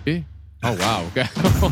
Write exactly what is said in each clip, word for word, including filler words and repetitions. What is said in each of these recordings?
Oh, wow. Okay.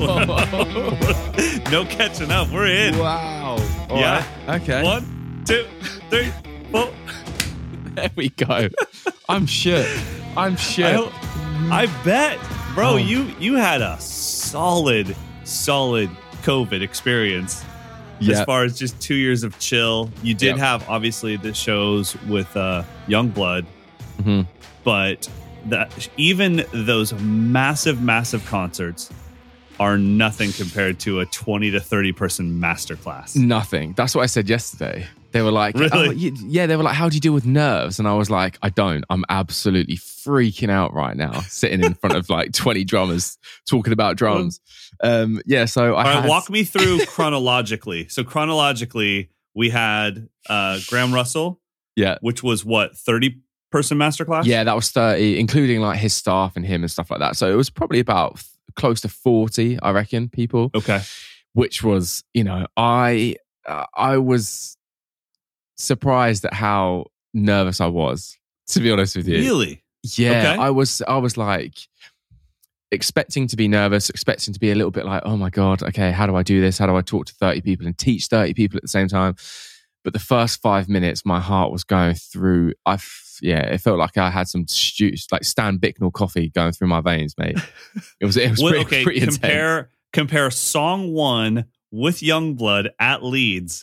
No catching up. We're in. Wow. All yeah. Right. Okay. One, two, three, four. There we go. I'm shit. I'm shit. I, I bet. Bro, oh. you, you had a solid, solid COVID experience. Yep. As far as just two years of chill. You did yep. have, obviously, the shows with uh, Youngblood. Mm-hmm. But that even those massive, massive concerts are nothing compared to a twenty to thirty person masterclass. Nothing. That's what I said yesterday. They were like, really? oh, yeah, they were like, how do you deal with nerves? And I was like, I don't. I'm absolutely freaking out right now, sitting in front of like twenty drummers talking about drums. Um, yeah, so I All right, had... walk me through chronologically. So chronologically, we had uh, Graham Russell, yeah, which was what, thirty person masterclass? Yeah, that was thirty, including like his staff and him and stuff like that. So it was probably about close to forty, I reckon, people. Okay. Which was, you know, I uh, I was surprised at how nervous I was, to be honest with you. Really? Yeah, okay. I was I was like expecting to be nervous, expecting to be a little bit like, oh my God, okay, how do I do this? How do I talk to thirty people and teach thirty people at the same time? But the first five minutes, my heart was going through, I yeah, it felt like I had some stu- like Stan Bicknell coffee going through my veins, mate. It was it was well, pretty, okay. pretty compare intense. Compare song one with Youngblood at Leeds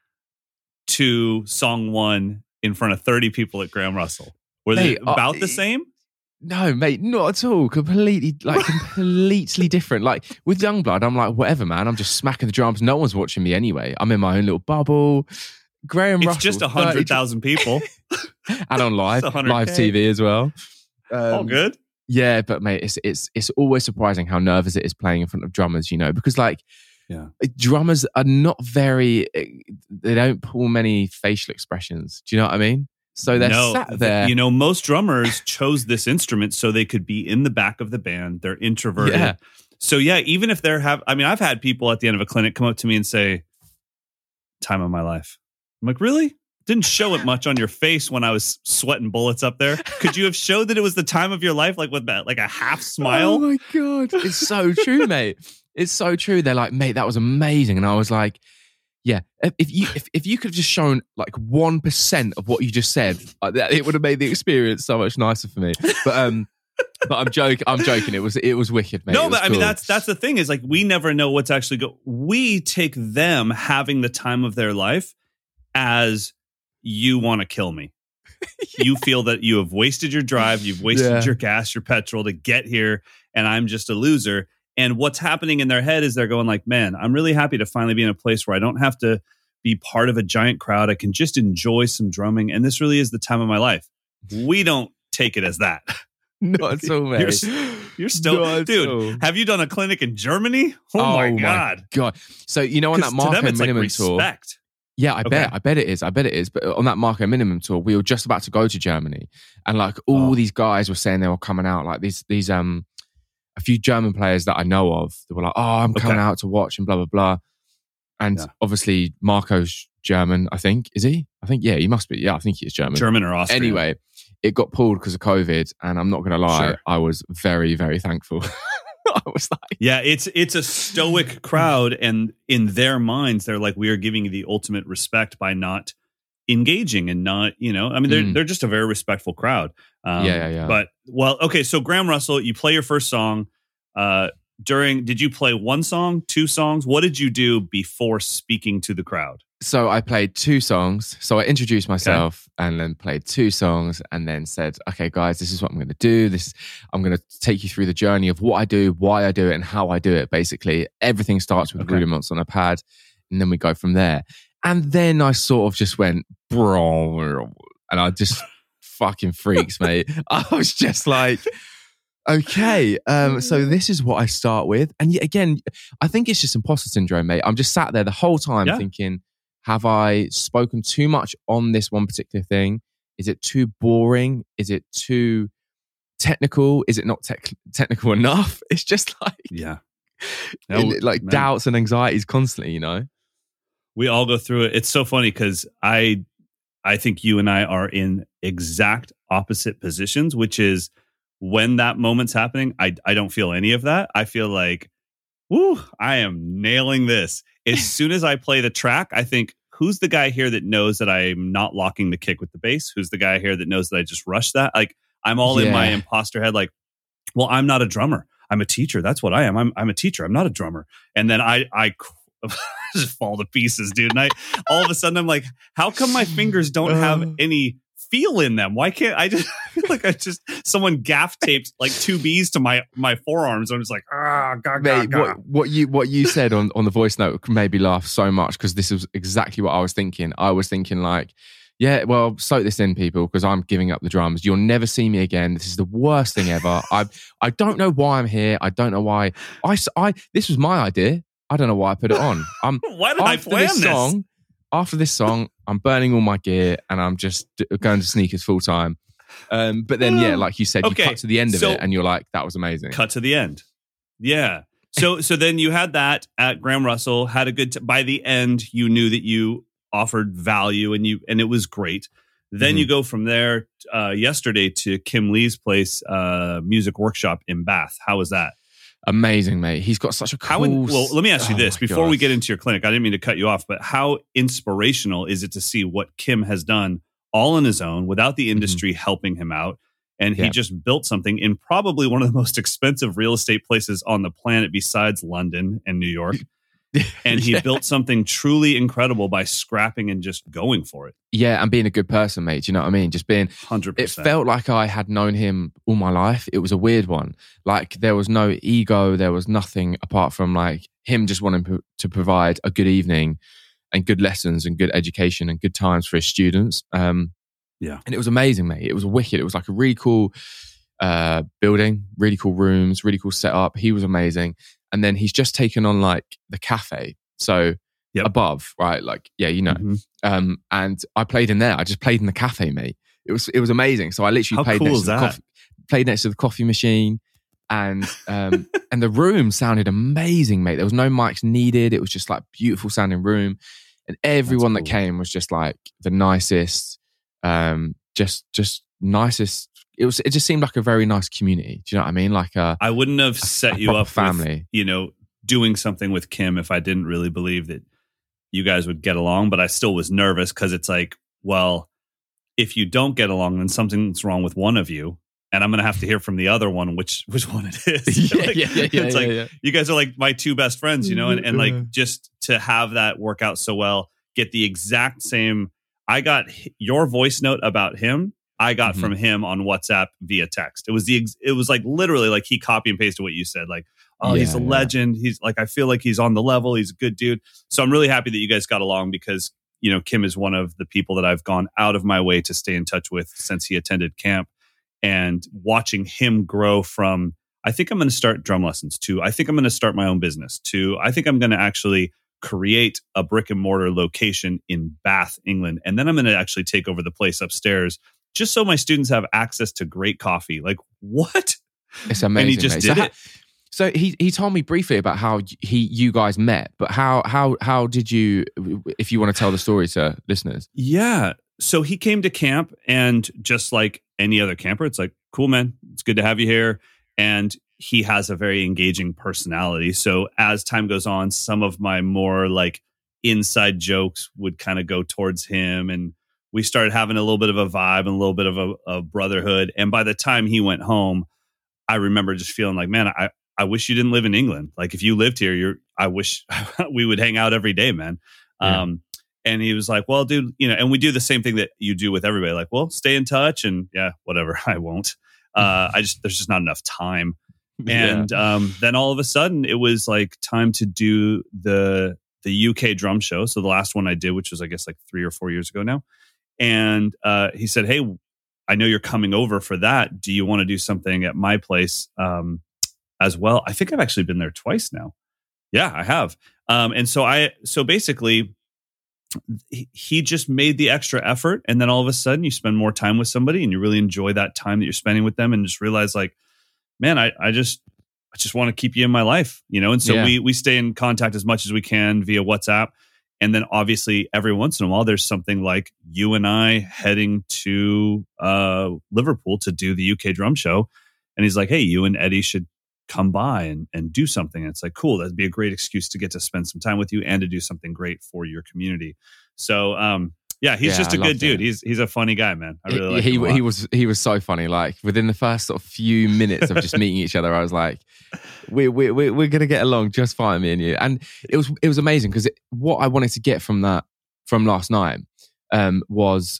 to song one in front of thirty people at Graham Russell. Were they mate, about uh, the same? No, mate, not at all. Completely, like completely different. Like with Youngblood, I'm like, whatever, man. I'm just smacking the drums. No one's watching me anyway. I'm in my own little bubble. Graham it's Russell, just a hundred thousand people, and on live live T V as well. Um, All good. Yeah, but mate, it's it's it's always surprising how nervous it is playing in front of drummers. You know, because like, yeah, drummers are not very. They don't pull many facial expressions. Do you know what I mean? So they're no, sat there. You know, most drummers chose this instrument so they could be in the back of the band. They're introverted. Yeah. So yeah, even if they're have, I mean, I've had people at the end of a clinic come up to me and say, "Time of my life." I'm like, really? Didn't show it much on your face when I was sweating bullets up there. Could you have showed that it was the time of your life, like with that, like a half smile? Oh my God. It's so true, mate. It's so true. They're like, mate, that was amazing. And I was like, yeah, if you if, if you could have just shown like one percent of what you just said, it would have made the experience so much nicer for me. But um, but I'm joking. I'm joking. It was it was wicked, mate. No, but cool. I mean that's that's the thing is like we never know what's actually go. We take them having the time of their life as you want to kill me. Yeah. You feel that you have wasted your drive, you've wasted yeah. your gas, your petrol to get here, and I'm just a loser. And what's happening in their head is they're going like, man, I'm really happy to finally be in a place where I don't have to be part of a giant crowd. I can just enjoy some drumming. And this really is the time of my life. We don't take it as that. Not at all, mate. You're, you're still, dude, all. Have you done a clinic in Germany? Oh, oh my God. My God. So, you know, on that Marco them, it's Minimum like tour. Respect. Yeah, I okay. bet. I bet it is. I bet it is. But on that Marco Minimum tour, we were just about to go to Germany. And like all oh. these guys were saying they were coming out, like these, these, um, a few German players that I know of that were like, oh, I'm coming okay. out to watch and blah, blah, blah. And yeah. obviously Marco's German, I think. Is he? I think, yeah, he must be. Yeah, I think he is German. German or Austrian. Anyway, it got pulled because of COVID. And I'm not going to lie, sure. I was very, very thankful. I was like... Yeah, it's it's a stoic crowd. And in their minds, they're like, we are giving you the ultimate respect by not engaging and not, you know, I mean, they're, mm. they're just a very respectful crowd. Um, yeah, yeah, yeah. But, well, okay, so Graham Russell, you play your first song. Uh, during, did you play one song, two songs? What did you do before speaking to the crowd? So I played two songs. So I introduced myself okay. and then played two songs and then said, okay, guys, this is what I'm going to do. This, I'm going to take you through the journey of what I do, why I do it, and how I do it. Basically, everything starts with okay. rudiments on a pad, and then we go from there. And then I sort of just went, bro, and I just fucking freaks, mate. I was just like, okay, um, so this is what I start with. And yet again, I think it's just imposter syndrome, mate. I'm just sat there the whole time yeah. thinking, have I spoken too much on this one particular thing? Is it too boring? Is it too technical? Is it not tech technical enough? It's just like, yeah, no, like man. doubts and anxieties constantly, you know? We all go through it. It's so funny because I, I think you and I are in exact opposite positions, which is when that moment's happening, I I don't feel any of that. I feel like, woo, I am nailing this. As soon as I play the track, I think, who's the guy here that knows that I'm not locking the kick with the bass? Who's the guy here that knows that I just rushed that? Like, I'm all yeah. in my imposter head, like, well, I'm not a drummer. I'm a teacher. That's what I am. I'm I'm a teacher. I'm not a drummer. And then I I just fall to pieces, dude. And I all of a sudden I'm like, how come my fingers don't have any feel in them? Why can't I just I feel like I just someone gaff taped like two B's to my my forearms? I'm just like, ah, god, Mate, god, god. What, what you what you said on, on the voice note made me laugh so much, because this was exactly what I was thinking. I was thinking like, yeah, well, soak this in, people, because I'm giving up the drums. You'll never see me again. This is the worst thing ever. I I don't know why I'm here. I don't know why. I, I this was my idea. I don't know why I put it on. I'm why did I plan this song? this? After this song, I'm burning all my gear and I'm just going to sneakers full time. Um, but then, yeah, like you said, Okay, you cut to the end of so- it and you're like, that was amazing. Cut to the end. Yeah. So so then you had that at Graham Russell, had a good t- by the end, you knew that you offered value and you and it was great. Then Mhm. you go from there uh, yesterday to Kim Lee's place, uh, music workshop in Bath. How was that? Amazing, mate. He's got such a cool... How in, well, let me ask you Oh this my before God. we get into your clinic. I didn't mean to cut you off, but how inspirational is it to see what Kim has done all on his own without the industry mm-hmm. helping him out? And he Yeah. just built something in probably one of the most expensive real estate places on the planet besides London and New York. And he Yeah. built something truly incredible by scrapping and just going for it. Yeah, and being a good person, mate. Do you know what I mean? Just being... one hundred It percent. felt like I had known him all my life. It was a weird one. Like, there was no ego. There was nothing apart from like him just wanting p- to provide a good evening and good lessons and good education and good times for his students. Um, Yeah. And it was amazing, mate. It was wicked. It was like a really cool uh, building, really cool rooms, really cool setup. He was amazing. And then he's just taken on like the cafe. So Yep. above, right? Like, yeah, you know. Mhm. Um, and I played in there. I just played in the cafe, mate. It was it was amazing. So I literally How played cool next is to the that? coffee, played next to the coffee machine, and um, and the room sounded amazing, mate. There was no mics needed. It was just like beautiful sounding room, and everyone that cool. came was just like the nicest, um, just just nicest. It was. It just seemed like a very nice community. Do you know what I mean? Like a I wouldn't have a set you proper up family. with, you know, doing something with Kim if I didn't really believe that you guys would get along. But I still was nervous because it's like, well, if you don't get along, then something's wrong with one of you, and I'm going to have to hear from the other one which which one it is. yeah, Like, yeah, yeah, yeah, it's yeah, like yeah. you guys are like my two best friends, you know, and, and Yeah. like just to have that work out so well, get the exact same. I got h- your voice note about him. I got Mhm. from him on WhatsApp via text. It was the ex- it was like literally like he copy and pasted what you said. Like, oh, he's a Yeah, yeah. legend. He's like, I feel like he's on the level. He's a good dude. So I'm really happy that you guys got along because, you know, Kim is one of the people that I've gone out of my way to stay in touch with since he attended camp, and watching him grow from, I think I'm going to start drum lessons to, I think I'm going to start my own business to, I think I'm going to actually create a brick and mortar location in Bath, England. And then I'm going to actually take over the place upstairs just so my students have access to great coffee. Like, what? It's amazing. And he just mate. did so it. How, so he he told me briefly about how he you guys met, but how how how did you? If you want to tell the story to listeners, Yeah. So he came to camp, and just like any other camper, it's like, cool, man. It's good to have you here. And he has a very engaging personality. So as time goes on, some of my more like inside jokes would kind of go towards him. And we started having a little bit of a vibe and a little bit of a, a brotherhood. And by the time he went home, I remember just feeling like, man, I, I wish you didn't live in England. Like if you lived here, you're, I wish we would hang out every day, man. Yeah. Um, and he was like, well, dude, you know, and we do the same thing that you do with everybody. Like, well, stay in touch, and yeah, whatever. I won't. Uh, I just, there's just not enough time. And um, then all of a sudden it was like time to do the, the U K drum show. So the last one I did, which was, I guess, like three or four years ago now. And uh, he said, hey, I know you're coming over for that. Do you want to do something at my place um, as well? I think I've actually been there twice now. Yeah, I have. Um, and so I, so basically he, he just made the extra effort. And then all of a sudden you spend more time with somebody and you really enjoy that time that you're spending with them, and just realize like, man, I, I just, I just want to keep you in my life, you know? And so Yeah. we, we stay in contact as much as we can via WhatsApp. And then obviously every once in a while, there's something like you and I heading to uh, Liverpool to do the U K drum show. And he's like, hey, you and Eddie should come by and, and do something. And it's like, cool, that'd be a great excuse to get to spend some time with you and to do something great for your community. So, um, yeah, he's Yeah, just a I good loved dude. it. He's he's a funny guy, man. I really like he, him a lot. he was he was so funny. Like within the first sort of few minutes of just meeting each other, I was like, "We we we we're gonna get along just fine, me and you." And it was it was amazing because what I wanted to get from that from last night um, was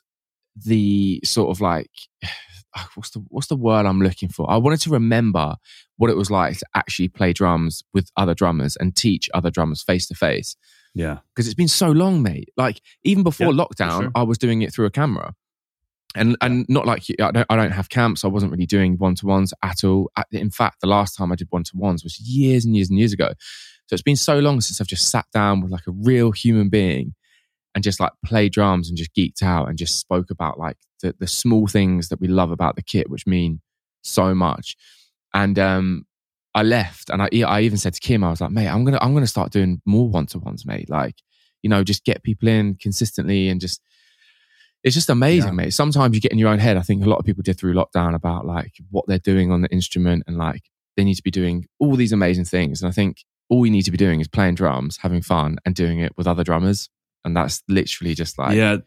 the sort of like what's the what's the word I'm looking for? I wanted to remember what it was like to actually play drums with other drummers and teach other drummers face to face. Yeah. Because it's been so long, mate. Like even before Yeah, lockdown, sure. I was doing it through a camera. And yeah. and not like, I don't, I don't have camps. I wasn't really doing one-to-ones at all. In fact, the last time I did one-to-ones was years and years and years ago. So it's been so long since I've just sat down with like a real human being and just like played drums and just geeked out and just spoke about like the, the small things that we love about the kit, which mean so much. And um, I left and I, I even said to Kim, I was like, mate, I'm going to, I'm going to start doing more one-to-ones, mate. Like, you know, just get people in consistently and just, it's just amazing, yeah. mate. Sometimes you get in your own head. I think a lot of people did through lockdown about like what they're doing on the instrument and like they need to be doing all these amazing things. And I think all you need to be doing is playing drums, having fun and doing it with other drummers. And that's literally just like yeah.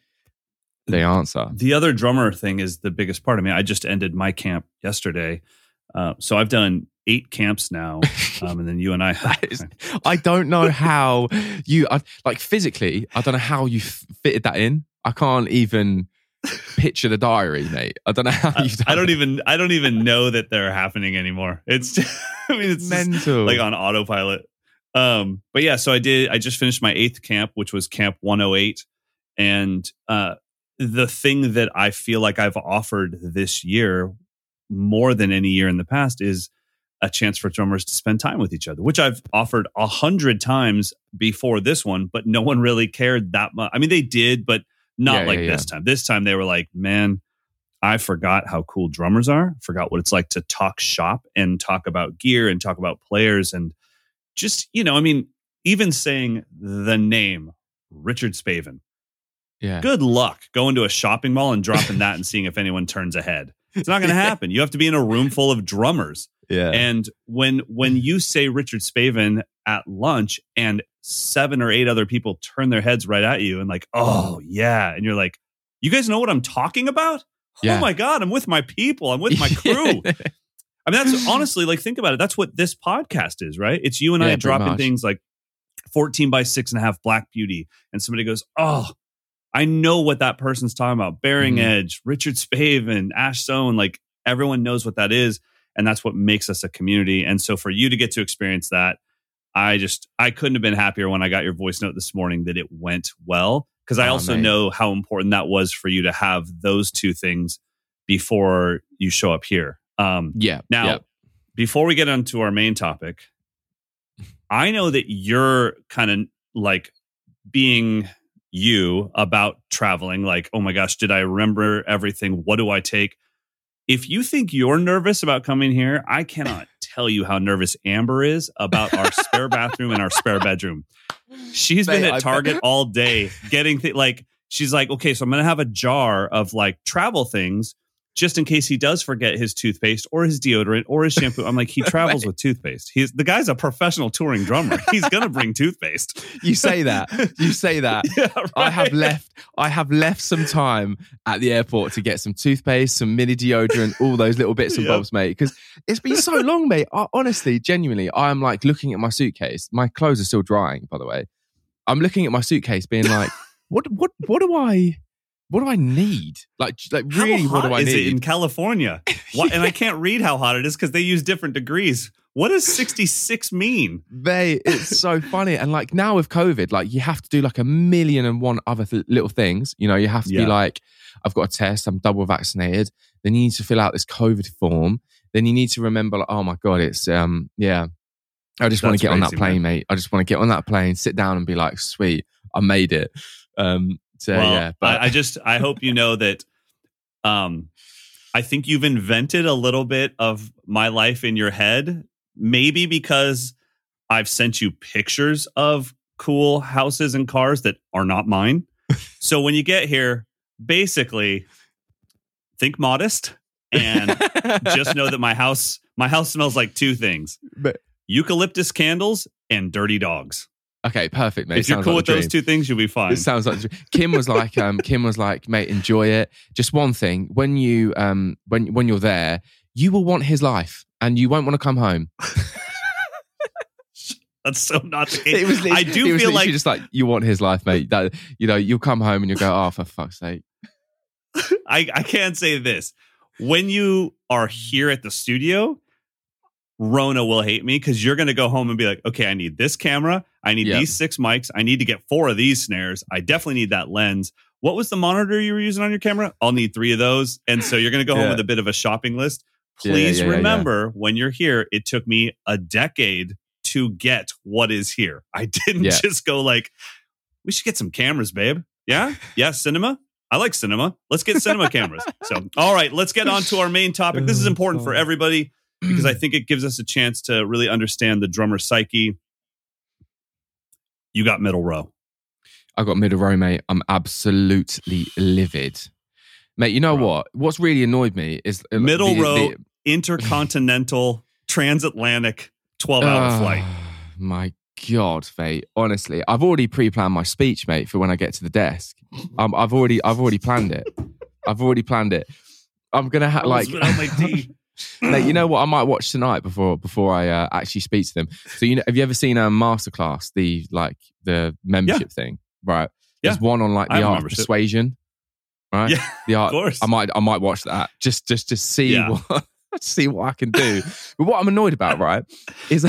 the answer. The other drummer thing is the biggest part. I mean, I just ended my camp yesterday. Uh, so I've done eight camps now. Um, and then you and I, is, I don't know how you, I, like physically, I don't know how you fitted that in. I can't even picture the diary, mate. I don't know how you've done I don't it. even, I don't even know that they're happening anymore. It's, just, I mean, it's mental, like on autopilot. Um, but yeah, so I did, I just finished my eighth camp, which was camp one oh eight. And, uh, the thing that I feel like I've offered this year more than any year in the past is a chance for drummers to spend time with each other, which I've offered a hundred times before this one, but no one really cared that much. I mean, they did, but not yeah, like yeah, this yeah. time. This time they were like, man, I forgot how cool drummers are. Forgot what it's like to talk shop and talk about gear and talk about players. And just, you know, I mean, even saying the name Richard Spaven, yeah, good luck going to a shopping mall and dropping that and seeing if anyone turns ahead. It's not going to happen. You have to be in a room full of drummers. Yeah. And when when you say Richard Spaven at lunch and seven or eight other people turn their heads right at you and like, oh, yeah. And you're like, you guys know what I'm talking about? Yeah. Oh, my God. I'm with my people. I'm with my crew. I mean, that's honestly, like, think about it. That's what this podcast is, right? It's you and Yeah, I pretty dropping much. things like fourteen by six and a half Black Beauty. And somebody goes, oh, I know what that person's talking about. Bearing Mhm. Edge, Richard Spaven, Ash Zone. Like, everyone knows what that is. And that's what makes us a community. And so for you to get to experience that, I just, I couldn't have been happier when I got your voice note this morning that it went well. Because I Oh, also mate. know how important that was for you to have those two things before you show up here. Um, Yeah. now, yeah. before we get onto our main topic, I know that you're kind of like being you about traveling. Like, oh my gosh, did I remember everything? What do I take? If you think you're nervous about coming here, I cannot tell you how nervous Amber is about our spare bathroom and our spare bedroom. She's been Mate, at I Target bet- all day getting th- like, she's like, okay, so I'm going to have a jar of like travel things just in case he does forget his toothpaste or his deodorant or his shampoo. I'm like, he travels with toothpaste. He's the guy's a professional touring drummer. He's going to bring toothpaste. You say that. You say that. Yeah, right. I have left. I have left some time at the airport to get some toothpaste, some mini deodorant, all those little bits and Yep. bobs, mate. Because it's been so long, mate. I, honestly, genuinely, I am like looking at my suitcase. My clothes are still drying, by the way. I'm looking at my suitcase, being like, "What? What? What do I? What do I need? Like, like really, how what hot do I is need?" it in California? What? And I can't read how hot it is because they use different degrees. What does sixty-six mean? Mate, it's so funny. And like now with COVID, like you have to do like a million and one other th- little things. You know, you have to Yeah. be like, I've got a test, I'm double vaccinated. Then you need to fill out this COVID form. Then you need to remember, like, oh my God, it's, um, yeah. I just want That's to get on that crazy, plane, man. mate. I just want to get on that plane, sit down and be like, sweet, I made it. Um, so Well, yeah, but I, I just I hope you know that. Um, I think you've invented a little bit of my life in your head. Maybe because I've sent you pictures of cool houses and cars that are not mine. So when you get here, basically, think modest, And just know that my house, my house smells like two things: But, eucalyptus candles and dirty dogs. okay, perfect, mate. If you're Sounds cool like with a those dream. two things, you'll be fine. It sounds like a dream. Kim was like, um, Kim was like, mate, enjoy it. Just one thing: when you, um, when when you're there, you will want his life, and you won't want to come home. That's so not the case. It was, I do it was feel literally like just like you want his life, mate. That you know, you'll come home and you'll go, oh, for fuck's sake. I, I can't say this. When you are here at the studio, Rona will hate me because you're going to go home and be like, okay, I need this camera. I need Yep. these six mics. I need to get four of these snares. I definitely need that lens. What was the monitor you were using on your camera? I'll need three of those. And so you're going to go Yeah. home with a bit of a shopping list. Yeah, Please yeah, yeah, yeah. remember when you're here, it took me a decade to get what is here. I didn't Yeah. just go like, we should get some cameras, babe. Yeah? Yeah, cinema? I like cinema. Let's get cinema cameras. So, all right, let's get on to our main topic. This is important for everybody because I think it gives us a chance to really understand the drummer psyche. You got middle row. I got middle row, mate. I'm absolutely livid. Mate, you know Bro. what? What's really annoyed me is uh, Middle the- row, the- intercontinental, transatlantic, twelve-hour Ah, flight. My God, mate. Honestly, I've already pre-planned my speech, mate, for when I get to the desk. Um, I've already, I've already planned it. I've already planned it. I'm gonna have like, Spit out my tea. mate. You know what? I might watch tonight before before I uh, actually speak to them. So you know, have you ever seen a um, masterclass, the like the membership thing? Right. There's Yeah. one on like I the have art of membership. persuasion. Right. Yeah, The art. of course. I might, I might watch that just, just to see Yeah. what, see what I can do. But what I'm annoyed about, right, is,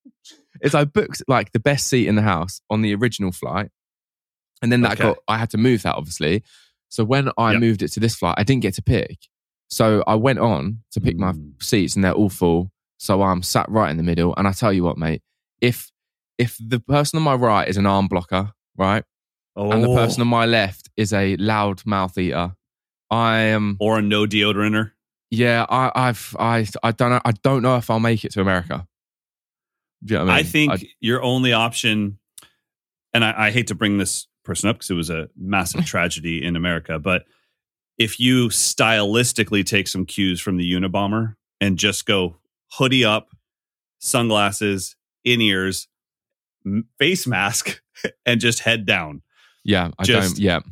is I booked like the best seat in the house on the original flight, and then that Okay. got, I had to move that obviously. So when I Yep. moved it to this flight, I didn't get to pick. So I went on to pick my Mm. seats, and they're all full. So I'm sat right in the middle. And I tell you what, mate, if if the person on my right is an arm blocker, right, Oh, and the person on my left is a loud mouth eater, I am. or a no deodorant. Yeah, I, I've, I, I don't know. I don't know if I'll make it to America. Do you know what I I mean? think I- your only option, and I, I hate to bring this person up because it was a massive tragedy in America, but if you stylistically take some cues from the Unabomber and just go hoodie up, sunglasses, in ears, m- face mask, and just head down. yeah, I just- don't. Yeah,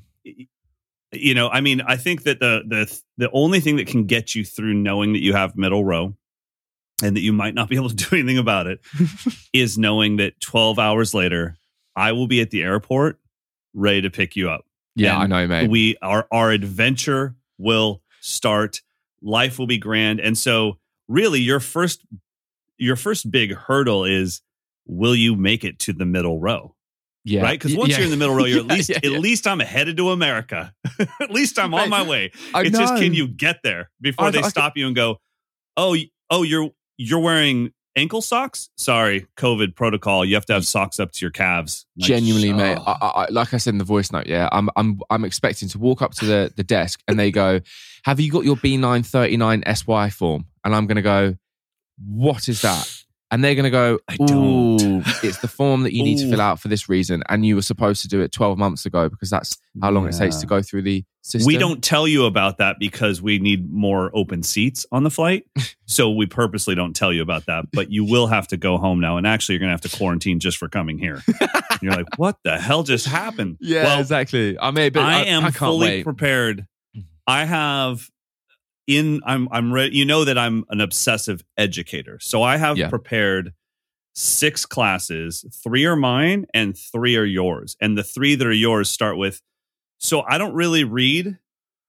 You know, I mean, I think that the the the only thing that can get you through knowing that you have middle row and that you might not be able to do anything about it is knowing that twelve hours later, I will be at the airport ready to pick you up. yeah, And I know, mate. We our our adventure will start. Life will be grand. And so really your first your first big hurdle is, will you make it to the middle row? yeah, Right? Because Y- once yeah. you're in the middle row, you're at Yeah, least yeah, at yeah. least I'm headed to America. At least I'm on Mate, my way. I It's just, know. can you get there before I- they I- stop you and go, oh, y- oh, you're you're wearing ankle socks? Sorry, COVID protocol. You have to have socks up to your calves. Like, Genuinely, sh- mate. oh. I, I, like I said in the voice note, yeah, I'm, I'm, I'm expecting to walk up to the, the desk, and they go, "Have you got your B nine thirty-nine S Y form?" And I'm going to go, "What is that?" And they're going to go, I "Ooh, don't. it's the form that you need to Ooh. fill out for this reason, and you were supposed to do it twelve months ago because that's how long it takes Yeah. to go through the system." We don't tell you about that because we need more open seats on the flight. So we purposely don't tell you about that. But you will have to go home now. And actually, you're going to have to quarantine just for coming here. And you're like, what the hell just happened? Yeah, Well, exactly. I may, but I I, am I can't fully wait. prepared. I have in I'm I'm ready. You know that I'm an obsessive educator. So I have Yeah. prepared six classes. Three are mine and three are yours. And the three that are yours start with, so I don't really read,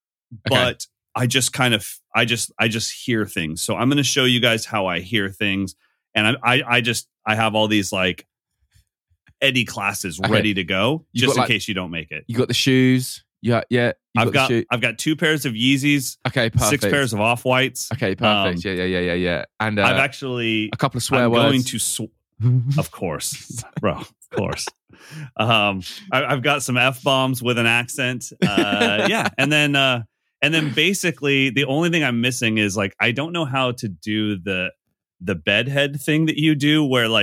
but I just kind of I just I just hear things. So I'm going to show you guys how I hear things, and I I, I just I have all these like Eddie classes Okay. ready to go, You've just got, in like- case you don't make it. You got the shoes. Yeah, yeah. You I've got the shoe. I've got two pairs of Yeezys, Okay, perfect. six pairs of Off Whites. Okay, perfect. Um, yeah, yeah, yeah, yeah, yeah. And uh, I've actually a couple of swear I'm words. going to sw- of course, bro, of course. Um, I, I've got some F bombs with an accent. Uh, yeah, and then uh, and then basically the only thing I'm missing is like I don't know how to do the the bedhead thing that you do, where like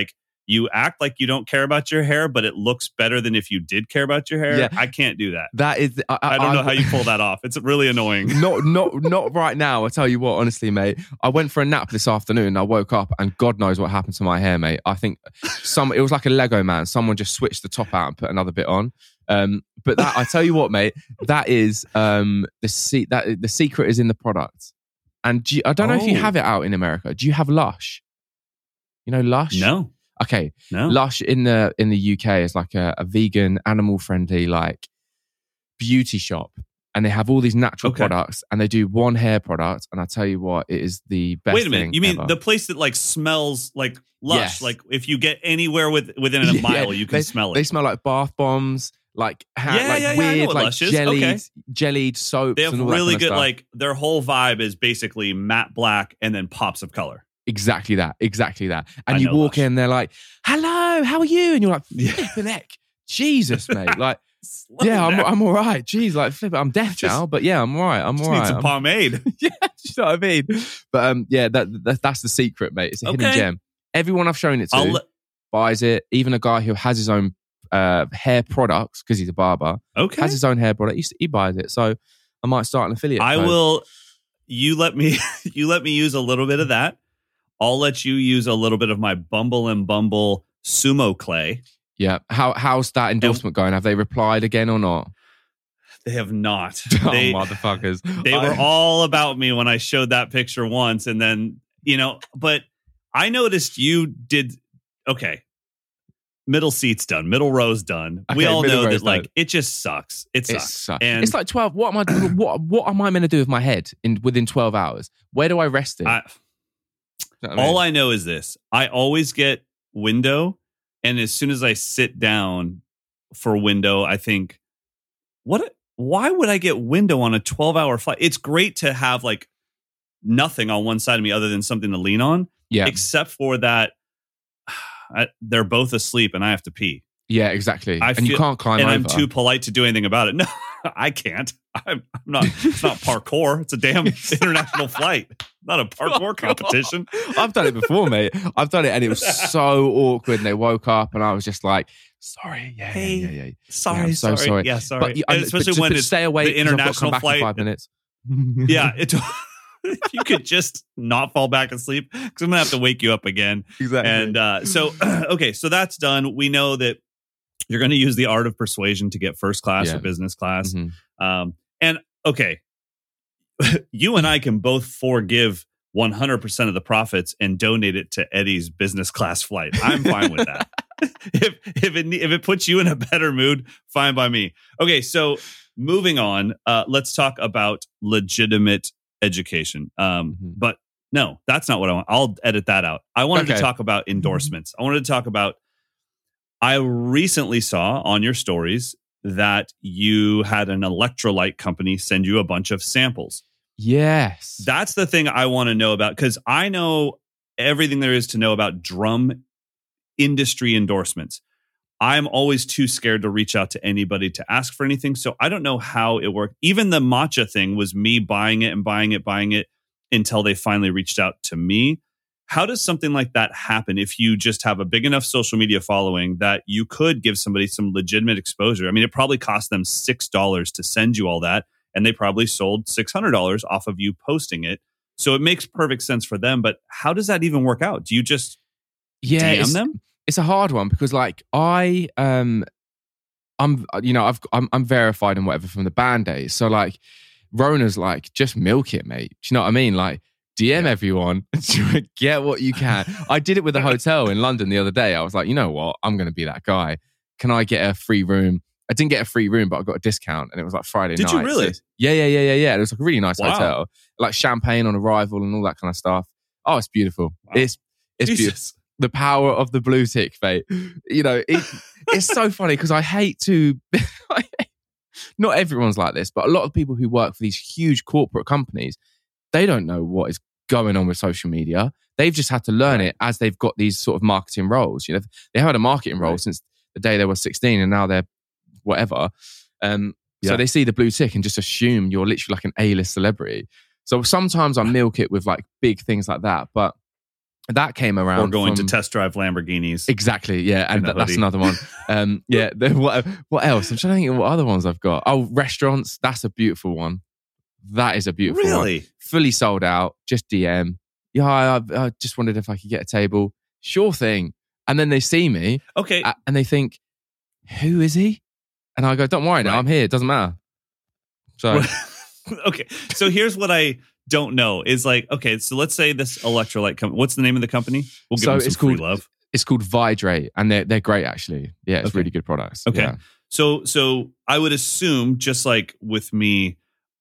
you act like you don't care about your hair, but it looks better than if you did care about your hair. Yeah. I can't do that. That is, I, I, I don't know I, how you pull that off. It's really annoying. Not, not, not right now. I tell you what, honestly, mate. I went for a nap this afternoon. I woke up and God knows what happened to my hair, mate. I think some. It was like a Lego man. Someone just switched the top out and put another bit on. Um, but that, I tell you what, mate. That is um, the se- that the secret is in the product. And do you, I don't know Oh. if you have it out in America. Do you have Lush? You know Lush? No. Okay. No. Lush in the in the U K is like a, a vegan, animal friendly like beauty shop, and they have all these natural Okay. products, and they do one hair product, and I tell you what, it is the best. Wait a minute. thing You mean ever. the place that like smells like Lush? Yes. Like if you get anywhere with within a Yeah, mile, you can they, smell it. They smell like bath bombs, like ha- Yeah, like yeah, yeah, I know weird, what like Lush is. jellied, Okay. jellied soaps. They have and all that really kind of good stuff. like their whole vibe is basically matte black and then pops of color. Exactly that, exactly that. And I you know walk Lush. in, they're like, "Hello, how are you?" And you're like, Yeah. "Flipping heck, Jesus, mate!" Like, Slow yeah, I'm, down. I'm all right. Jeez, like, flip it, I'm deaf Just- now, but yeah, I'm all right. I'm Just all need right. some I'm- pomade. yeah, do you know what I mean? But um, yeah, that, that that's the secret, mate. It's a hidden Okay. gem. Everyone I've shown it to I'll let- buys it. Even a guy who has his own uh, hair products because he's a barber okay. has his own hair product. He, he buys it. So I might start an affiliate. I code. will. You let me. You let me use a little bit of that. I'll let you use a little bit of my Bumble and Bumble Sumo Clay. Yeah. How how's that endorsement going? Have they replied again or not? They have not. oh, They, motherfuckers! they I- were all about me when I showed that picture once, and then you know. But I noticed you did okay. Middle seat's done. Middle row's done. we Okay, all middle know row's that like done. it just sucks. It It sucks. sucks. And It's like twelve. What am I? What what am I meant to do with my head in within twelve hours? Where do I rest it? I, You know what I all mean? I know is this: I always get window, and as soon as I sit down for window, I think, what? Why would I get window on a twelve-hour flight? It's great to have like nothing on one side of me other than something to lean on, yeah, except for that I, they're both asleep and I have to pee, yeah, exactly. I and you feel- can't climb and over. I'm too polite to do anything about it. No, I can't. I'm, I'm not. It's not parkour. It's a damn international flight, not a parkour competition. I've done it before, mate. I've done it, and it was so awkward. And they woke up, and I was just like, "Sorry, yeah, Hey, yeah, yeah, yeah. Sorry, I'm so sorry. sorry. Yeah, sorry. But, you- And and- especially but, when but it's stay away. the 'cause I've got to international come back flight. in five minutes. Yeah, it. If you could just not fall back asleep, because I'm gonna have to wake you up again. exactly. And uh, so, okay, so that's done. We know that you're going to use the art of persuasion to get first class Yeah. or business class. Mhm. Um, and okay, you and I can both forgive one hundred percent of the profits and donate it to Eddie's business class flight. I'm fine with that. if if it if it puts you in a better mood, fine by me. Okay, so moving on, uh, let's talk about legitimate education. Um, Mhm. But no, that's not what I want. I'll edit that out. I wanted to Okay. talk about endorsements. I wanted to talk about. I recently saw on your stories that you had an electrolyte company send you a bunch of samples. Yes. That's the thing I want to know about, because I know everything there is to know about drum industry endorsements. I'm always too scared to reach out to anybody to ask for anything. So I don't know how it worked. Even the matcha thing was me buying it and buying it, buying it until they finally reached out to me. How does something like that happen if you just have a big enough social media following that you could give somebody some legitimate exposure? I mean, it probably cost them six dollars to send you all that, and they probably sold six hundred dollars off of you posting it. So it makes perfect sense for them. But how does that even work out? Do you just yeah, D M it's, them? it's a hard one because, like, I um, I'm you know I've I'm, I'm verified and whatever from the band days. So like, Rona's like, just milk it, mate. Do you know what I mean? Like, D M everyone, get what you can. I did it with a hotel in London the other day. I was like, you know what? I'm going to be that guy. Can I get a free room? I didn't get a free room, but I got a discount, and it was like Friday Did night. you really? So- yeah, yeah, yeah, yeah, yeah. It was like a really nice Wow. hotel, like champagne on arrival and all that kind of stuff. Oh, it's beautiful. Wow. It's it's beautiful. Jesus. The power of the blue tick, mate. You know, it, it's so funny because I hate to. Not everyone's like this, but a lot of people who work for these huge corporate companies, they don't know what is going on with social media. They've just had to learn Right. it as they've got these sort of marketing roles. You know, they have had a marketing role Right. since the day they were sixteen, and now they're whatever. Um, Yeah. So they see the blue tick and just assume you're literally like an A-list celebrity. So sometimes I milk it with like big things like that, but that came around. Or going from, to test drive Lamborghinis. Exactly, yeah, and th- that's another one. Um, yeah, the, what what else? I'm trying to think of what other ones I've got. Oh, restaurants. That's a beautiful one. That is a beautiful really? one. Fully sold out. Just D M. Yeah, I, I just wondered if I could get a table. Sure thing. And then they see me. Okay. uh, and they think, who is he? And I go, don't worry, now Right. I'm here. It doesn't matter. So, okay. So here's what I don't know is like, okay, so let's say this electrolyte company. What's the name of the company? We'll give So them some it's free called- love. it's called Vidrate, and they're they're great actually. Yeah, it's Okay. really good products. Okay. Yeah. So, so I would assume, just like with me,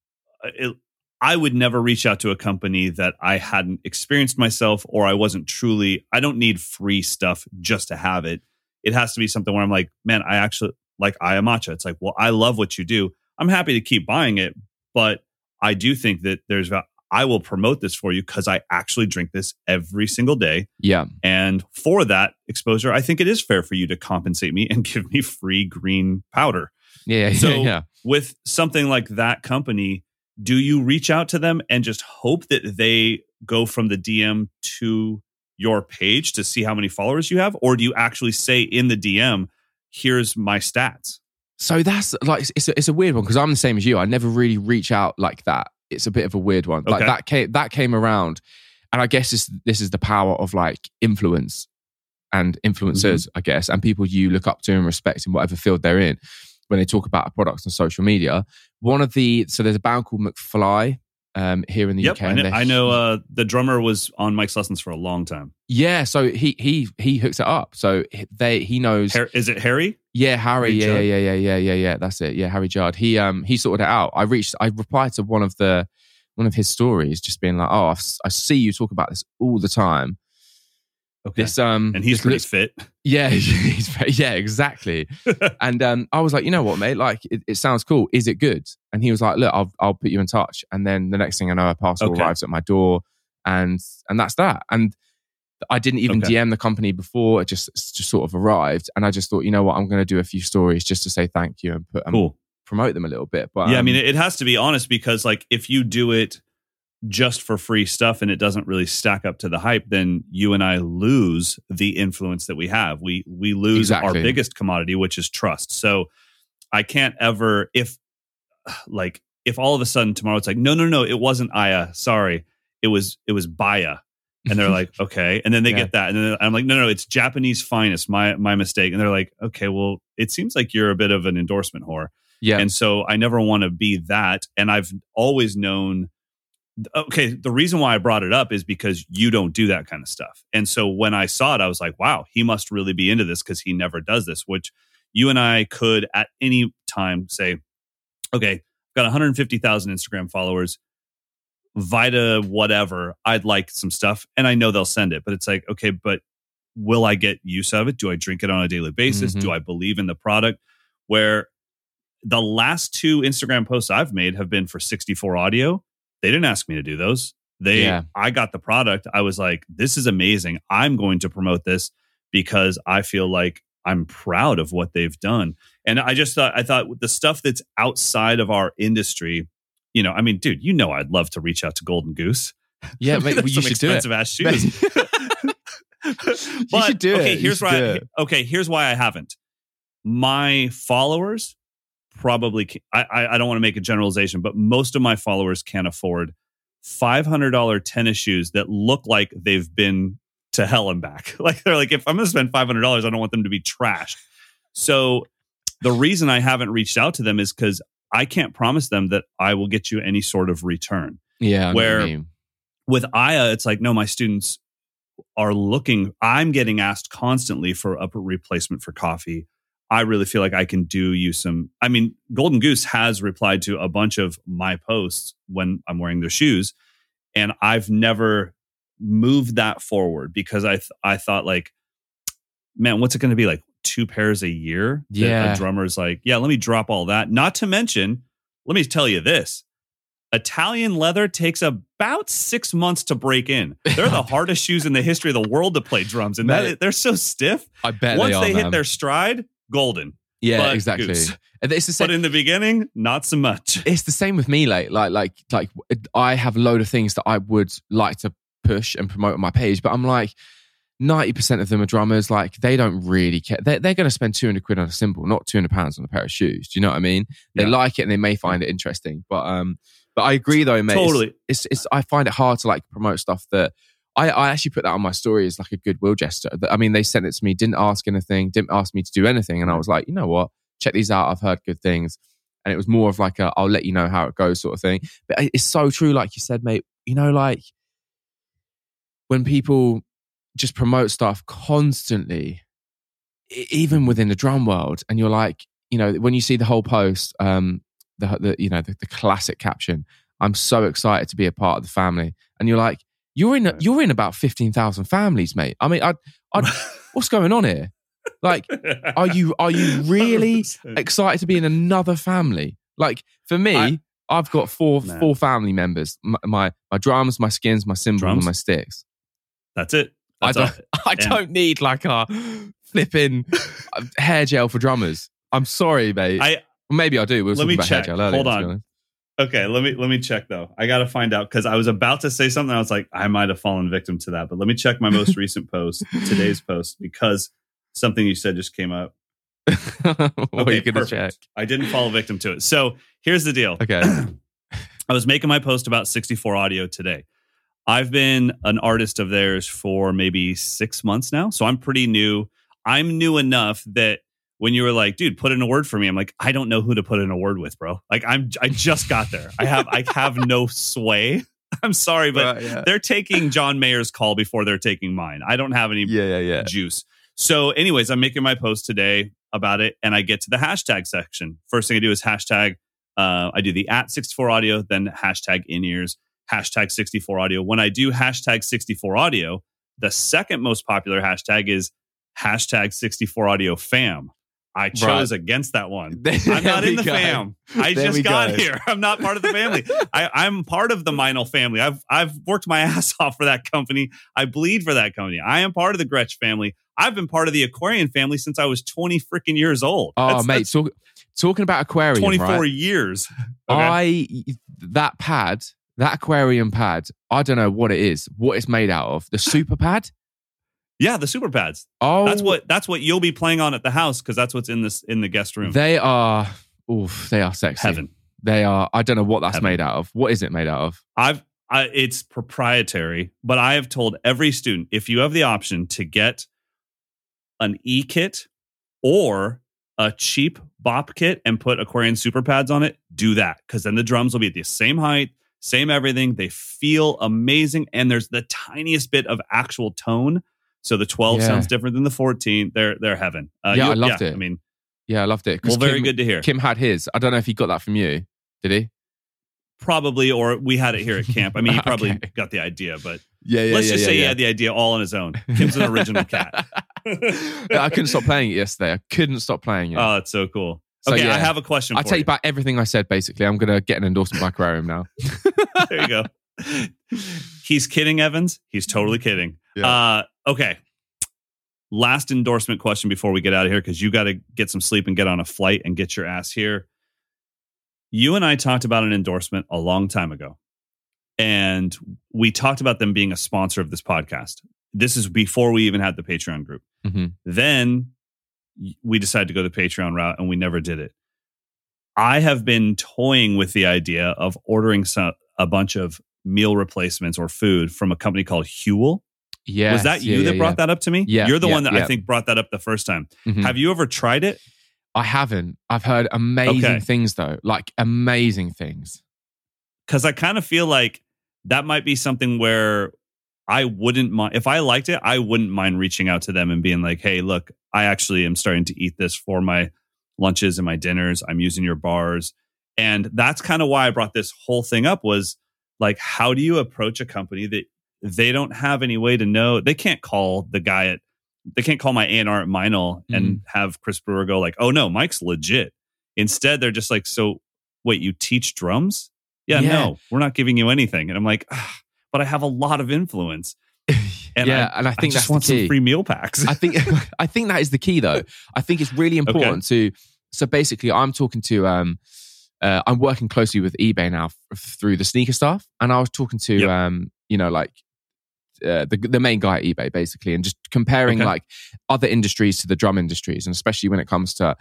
it, I would never reach out to a company that I hadn't experienced myself, or I wasn't truly. I don't need free stuff just to have it. It has to be something where I'm like, man, I actually like Aya Matcha. It's like, well, I love what you do. I'm happy to keep buying it, but I do think that there's. I will promote this for you because I actually drink this every single day. Yeah. And for that exposure, I think it is fair for you to compensate me and give me free green powder. Yeah. Yeah. So yeah. with something like that company, do you reach out to them and just hope that they go from the D M to your page to see how many followers you have? Or do you actually say in the D M, here's my stats? So that's like, it's a, it's a weird one because I'm the same as you. I never really reach out like that. It's a bit of a weird one. Like Okay. that came, that came around. And I guess this, this is the power of like influence and influencers, I guess, and people you look up to and respect in whatever field they're in when they talk about a product on social media. One of the, so there's a band called McFly um, here in the Yep, U K. I and know, they're I know uh, the drummer was on Mike's Lessons for a long time. Yeah, so he he he hooks it up. So they he knows. Har- is it Harry? Yeah, Harry. Harry Yeah, Judd? yeah, yeah, yeah, yeah, yeah. That's it. Yeah, Harry Judd. He um he sorted it out. I reached. I replied to one of the one of his stories, just being like, "Oh, I've, I see you talk about this all the time." Okay. This um And he's this pretty looks- fit. Yeah, he's very- yeah, exactly. And um, I was like, you know what, mate? Like, it, it sounds cool. Is it good? And he was like, look, I'll I'll put you in touch. And then the next thing I know, a parcel Okay. arrives at my door, and and that's that. And I didn't even Okay. D M the company before; it just it just sort of arrived. And I just thought, you know what, I'm going to do a few stories just to say thank you and put and Cool. promote them a little bit. But Yeah, I um, mean, it has to be honest because, like, if you do it just for free stuff and it doesn't really stack up to the hype, then you and I lose the influence that we have. We we lose our Exactly. biggest commodity, which is trust. So I can't ever, if like, if all of a sudden tomorrow it's like, no, no, no, it wasn't Aya. Sorry, it was it was Baya. And they're like, okay. And then they Yeah. get that. And then I'm like, no, no, it's Japanese finest. My my mistake. And they're like, okay, well, it seems like you're a bit of an endorsement whore. yeah, And so I never want to be that. And I've always known, okay, the reason why I brought it up is because you don't do that kind of stuff. And so when I saw it, I was like, wow, he must really be into this because he never does this, which you and I could at any time say, okay, I've got one hundred fifty thousand Instagram followers, Vita, whatever, I'd like some stuff. And I know they'll send it, but it's like, okay, but will I get use out of it? Do I drink it on a daily basis? Mhm. Do I believe in the product? Where the last two Instagram posts I've made have been for sixty-four audio. They didn't ask me to do those. They, Yeah. I got the product. I was like, this is amazing. I'm going to promote this because I feel like I'm proud of what they've done. And I just thought, I thought the stuff that's outside of our industry, you know, I mean, dude, you know, I'd love to reach out to Golden Goose. yeah. Mate, well, you Some should do it. expensive ass shoes. But should do okay, it. You here's should why. do I, it. okay, here's why I haven't. My followers probably. Can, I I I don't want to make a generalization, but most of my followers can't afford five hundred dollar tennis shoes that look like they've been to hell and back. Like they're like, if I'm going to spend five hundred dollars, I don't want them to be trashed. So the reason I haven't reached out to them is because I can't promise them that I will get you any sort of return. Yeah, I know what you Where- mean. With Aya, it's like, no, my students are looking, I'm getting asked constantly for a replacement for coffee. I really feel like I can do you some, I mean, Golden Goose has replied to a bunch of my posts when I'm wearing their shoes. And I've never moved that forward because I, th- I thought like, man, what's it going to be like two pairs a year? That Yeah. a drummer's like, yeah, let me drop all that. Not to mention, let me tell you this. Italian leather takes about six months to break in. They're the hardest shoes in the history of the world to play drums, and Mate. that, they're so stiff. I bet Once they, are, they hit man. their stride, golden. yeah, but exactly. Goose. And It's the same. But in the beginning, not so much. It's the same with me, like like like like I have a load of things that I would like to push and promote on my page, but I'm like, ninety percent of them are drummers. Like, they don't really care. They're, they're going to spend two hundred quid on a cymbal, not two hundred pounds on a pair of shoes. Do you know what I mean? They yeah. like it and they may find it interesting. But um, but I agree though, mate. Totally. It's, it's, it's I find it hard to like promote stuff that I, I actually put that on my story as like a goodwill gesture. I mean, they sent it to me, didn't ask anything, didn't ask me to do anything. And I was like, you know what? Check these out. I've heard good things. And it was more of like a, I'll let you know how it goes sort of thing. But it's so true, like you said, mate. You know, like when people just promote stuff constantly, even within the drum world, and you're like, you know, when you see the whole post, um, the, the you know, the, the classic caption, I'm so excited to be a part of the family. And you're like, you're in, you're in about fifteen thousand families, mate. I mean, I, I, what's going on here? Like, are you, are you really one hundred percent excited to be in another family? Like, for me, I, I've got four, man. four family members, my, my, my drums, my skins, my cymbals, and my sticks. That's it. That's I don't, I don't need like a flipping hair gel for drummers. I'm sorry, mate. I, Maybe I do. We'll let me about check. Hair gel earlier, Hold on. Okay, let me let me check though. I got to find out because I was about to say something. I was like, I might have fallen victim to that. But let me check my most recent post, today's post, because something you said just came up. What okay, are you going to check? I didn't fall victim to it. So here's the deal. Okay. I was making my post about sixty-four Audio today. I've been an artist of theirs for maybe six months now. So I'm pretty new. I'm new enough that when you were like, dude, put in a word for me, I'm like, I don't know who to put in a word with, bro. Like, I'm, I just got there. I have, I have no sway. I'm sorry, but uh, yeah. they're taking John Mayer's call before they're taking mine. I don't have any yeah, yeah, yeah. juice. So anyways, I'm making my post today about it, and I get to the hashtag section. First thing I do is hashtag, uh, I do the at sixty-four audio, then hashtag in-ears, hashtag sixty-four audio. When I do hashtag sixty-four audio, the second most popular hashtag is hashtag sixty-four audio fam. I chose right. against that one. I'm not in the go. fam. I there just got go. here. I'm not part of the family. I, I'm part of the Meinl family. I've I've worked my ass off for that company. I bleed for that company. I am part of the Gretsch family. I've been part of the Aquarian family since I was twenty freaking years old. Oh, that's, mate, that's talk, talking about Aquarian, twenty-four right? years. Okay. I that pad, that Aquarian pad. I don't know what it is. What it's made out of? The super pad. Yeah, the super pads. Oh, that's what that's what you'll be playing on at the house because that's what's in this in the guest room. They are, oof, they are sexy. Heaven. They are. I don't know what that's Heaven. made out of. What is it made out of? I've. I, it's proprietary, but I have told every student if you have the option to get an E kit or a cheap bop kit and put Aquarian super pads on it, do that because then the drums will be at the same height, same everything. They feel amazing, and there's the tiniest bit of actual tone. So the twelve yeah. sounds different than the fourteen. They're they're heaven. Uh, yeah, you, I loved yeah, it. I mean, yeah, I loved it. Well, very Kim, good to hear. Kim had his. I don't know if he got that from you. Did he? Probably, or we had it here at camp. I mean, he probably okay. got the idea, but yeah, yeah let's yeah, just yeah, say yeah. he had the idea all on his own. Kim's an original cat. yeah, I couldn't stop playing it yesterday. I couldn't stop playing it. Oh, it's so cool. So, okay, yeah, I have a question. I for take you. back everything I said. Basically, I'm going to get an endorsement by Aquarium now. There you go. He's kidding, Evans. He's totally kidding. Yeah. Uh, okay. Last endorsement question before we get out of here, because you got to get some sleep and get on a flight and get your ass here. You and I talked about an endorsement a long time ago, and we talked about them being a sponsor of this podcast. This is before we even had the Patreon group. Mm-hmm. Then we decided to go the Patreon route, and we never did it. I have been toying with the idea of ordering some, a bunch of meal replacements or food from a company called Huel. Yeah, was that you yeah, that yeah, brought yeah. that up to me? Yeah, you're the yeah, one that yeah. I think brought that up the first time. Mm-hmm. Have you ever tried it? I haven't. I've heard amazing okay. things though, like amazing things. Because I kind of feel like that might be something where I wouldn't mind if I liked it. I wouldn't mind reaching out to them and being like, "Hey, look, I actually am starting to eat this for my lunches and my dinners. I'm using your bars," and that's kind of why I brought this whole thing up. Was like, how do you approach a company that they don't have any way to know? They can't call the guy at, they can't call my A and R at Meinl mm-hmm. and have Chris Brewer go like, oh no, Mike's legit. Instead, they're just like, so wait, you teach drums? Yeah, yeah. no, we're not giving you anything. And I'm like, ah, but I have a lot of influence. And yeah, I, and I think I just that's want the key. Some free meal packs. I think I think that is the key though. I think it's really important okay. to, so basically I'm talking to, um, uh, I'm working closely with eBay now f- through the sneaker stuff. And I was talking to, yep. um, you know, like uh, the the main guy at eBay basically, and just comparing Okay. like other industries to the drum industries, and especially when it comes to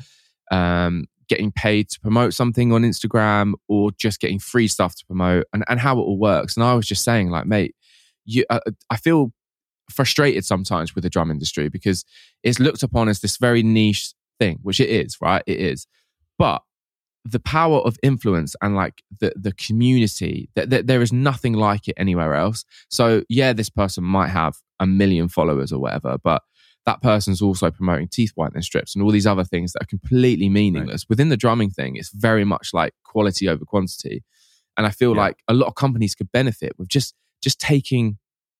um, getting paid to promote something on Instagram or just getting free stuff to promote, and, and how it all works. And I was just saying, like, mate, you, uh, I feel frustrated sometimes with the drum industry because it's looked upon as this very niche thing, which it is, right? It is. But the power of influence and like the, the community, that th- there is nothing like it anywhere else. So yeah, this person might have a million followers or whatever, but that person's also promoting teeth whitening strips and all these other things that are completely meaningless. Right. Within the drumming thing, it's very much like quality over quantity. And I feel yeah. like a lot of companies could benefit with just just taking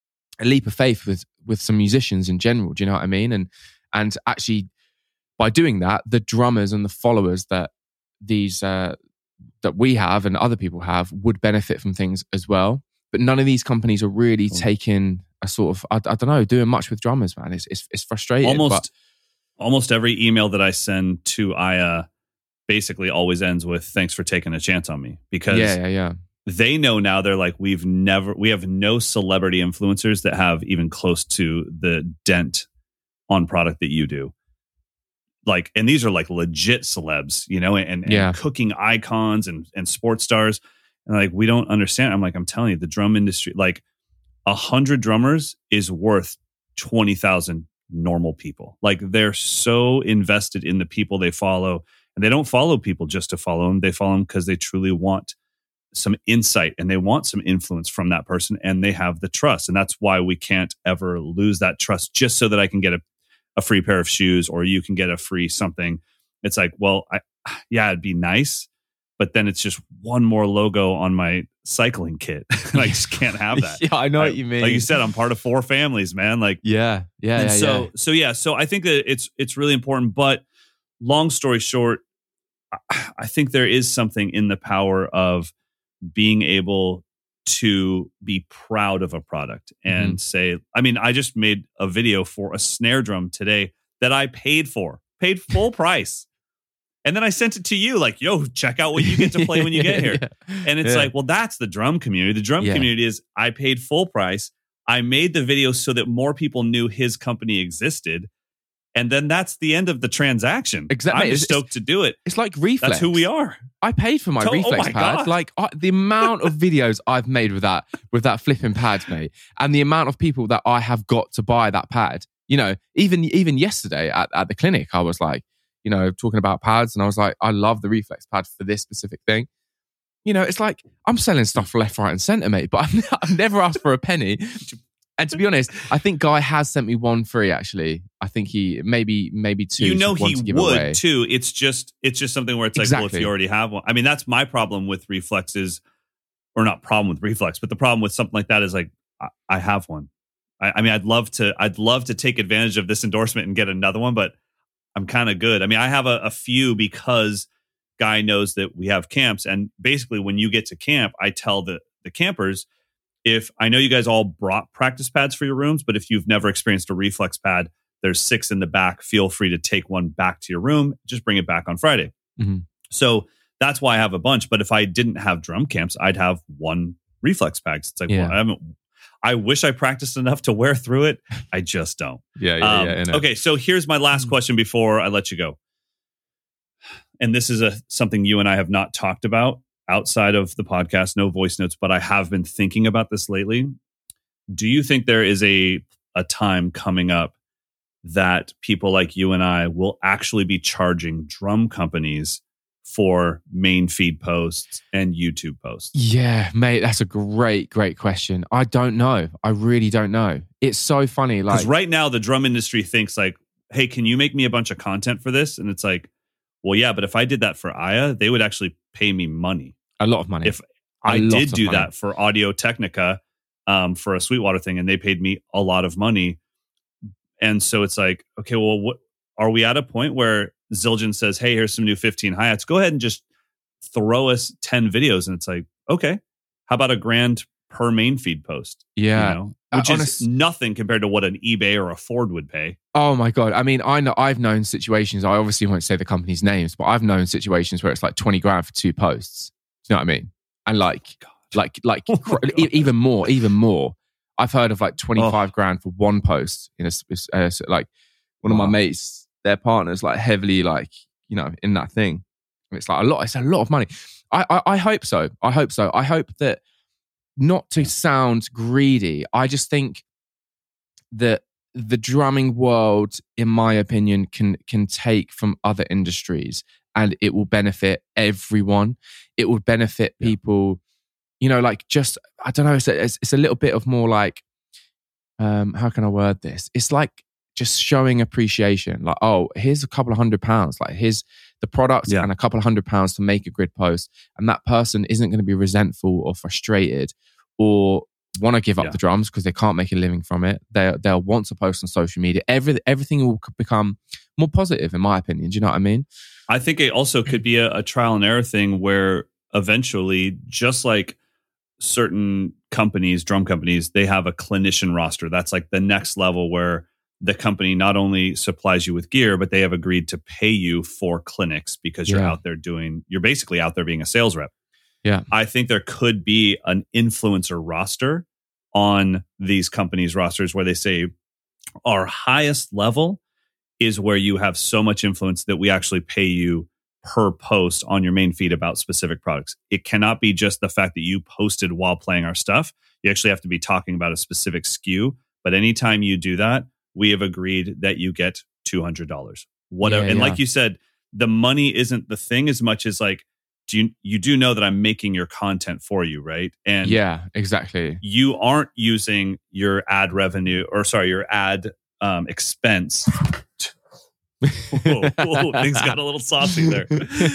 a leap of faith with with some musicians in general. Do you know what I mean? And and actually, by doing that, the drummers and the followers that these uh, that we have and other people have would benefit from things as well. But none of these companies are really oh. taking a sort of I, I don't know doing much with drummers, man. It's it's, it's frustrating. Almost but, almost every email that I send to Aya basically always ends with "Thanks for taking a chance on me," because yeah, yeah, yeah. they know now. They're like, we've never, we have no celebrity influencers that have even close to the dent on product that you do. Like, and these are like legit celebs, you know, and, and yeah. cooking icons and, and sports stars. And like, we don't understand. I'm like, I'm telling you, the drum industry, like a hundred drummers is worth twenty thousand normal people. Like, they're so invested in the people they follow, and they don't follow people just to follow them. They follow them because they truly want some insight and they want some influence from that person, and they have the trust. And that's why we can't ever lose that trust just so that I can get a, a free pair of shoes or you can get a free something. It's like, well, I, yeah, it'd be nice, but then it's just one more logo on my cycling kit. And I just can't have that. yeah, I know I, what you mean. Like you said, I'm part of four families, man. Like, yeah, yeah, and yeah, so, yeah. so yeah, so I think that it's, it's really important, but long story short, I think there is something in the power of being able to be proud of a product and mm-hmm. say, I mean, I just made a video for a snare drum today that I paid for, paid full price. And then I sent it to you like, yo, check out what you get to play when you get here. yeah. And it's yeah. like, well, that's the drum community. The drum yeah. community is I paid full price. I made the video so that more people knew his company existed. And then that's the end of the transaction. Exactly. I'm just it's, stoked to do it. It's like Reflex. That's who we are. I paid for my oh, Reflex oh my pad. God. Like I, the amount of videos I've made with that, with that flipping pad, mate, and the amount of people that I have got to buy that pad. You know, even even yesterday at, at the clinic, I was like, you know, talking about pads, and I was like, I love the Reflex pad for this specific thing. You know, it's like I'm selling stuff left, right, and center, mate, but I've, I've never asked for a penny. And to be honest, I think Guy has sent me one free. Actually, I think he maybe maybe two. You know, he to give would away. too. It's just it's just something where it's like, exactly. well, if you already have one. I mean, that's my problem with Reflex is, or not problem with Reflex, but the problem with something like that is like, I, I have one. I, I mean, I'd love to. I'd love to take advantage of this endorsement and get another one, but I'm kind of good. I mean, I have a, a few because Guy knows that we have camps, and basically, when you get to camp, I tell the the campers, if I know you guys all brought practice pads for your rooms, but if you've never experienced a Reflex pad, there's six in the back. Feel free to take one back to your room. Just bring it back on Friday. Mm-hmm. So that's why I have a bunch. But if I didn't have drum camps, I'd have one Reflex pad. It's like, yeah. well, I haven't. I wish I practiced enough to wear through it. I just don't. yeah, yeah, um, yeah. Okay, so here's my last question before I let you go. And this is a something you and I have not talked about outside of the podcast, no voice notes, but I have been thinking about this lately. Do you think there is a a time coming up that people like you and I will actually be charging drum companies for main feed posts and YouTube posts? Yeah, mate, that's a great, great question. I don't know. I really don't know. It's so funny. Like, because right now the drum industry thinks like, hey, can you make me a bunch of content for this? And it's like, well, yeah, but if I did that for Aya, they would actually pay me money. A lot of money. If a I did do money. that for Audio Technica, um, for a Sweetwater thing, and they paid me a lot of money. And so it's like, okay, well, what are we at a point where Zildjian says, hey, here's some new fifteen hi-hats. Go ahead and just throw us ten videos. And it's like, okay, how about a grand per main feed post? Yeah. You know? Which uh, is honest- nothing compared to what an eBay or a Ford would pay. Oh my God. I mean, I know I've known situations, I obviously won't say the company's names, but I've known situations where it's like twenty grand for two posts. Do you know what I mean? And like, God. like, like oh cr- even more, even more. I've heard of like twenty-five Oh. grand for one post. In a sp- uh, so, like one of Wow. my mates, their partners like heavily like you know in that thing. And it's like a lot. It's a lot of money. I, I I hope so. I hope so. I hope that not to sound greedy. I just think that the drumming world, in my opinion, can can take from other industries, and it will benefit everyone. It will benefit Yeah. people, you know, like just I don't know. It's a, it's, it's a little bit of more like, um, how can I word this? It's like just showing appreciation. Like, oh, here's a couple of hundred pounds. Like, here's the product Yeah. and a couple of hundred pounds to make a grid post, and that person isn't going to be resentful or frustrated or want to give up Yeah. the drums because they can't make a living from it. They they'll want to post on social media. Every everything will become more positive, in my opinion. Do you know what I mean? I think it also could be a, a trial and error thing where eventually, just like certain companies, drum companies, they have a clinician roster. That's like the next level where the company not only supplies you with gear, but they have agreed to pay you for clinics because you're Yeah. out there doing, you're basically out there being a sales rep. Yeah. I think there could be an influencer roster on these companies' rosters where they say our highest level is where you have so much influence that we actually pay you per post on your main feed about specific products. It cannot be just the fact that you posted while playing our stuff. You actually have to be talking about a specific S K U. But anytime you do that, we have agreed that you get two hundred dollars. Whatever. Yeah, and yeah. like you said, the money isn't the thing as much as like, do you, you do know that I'm making your content for you, right? And Yeah, exactly. you aren't using your ad revenue or sorry, your ad um, expense. whoa, whoa, things got a little saucy there.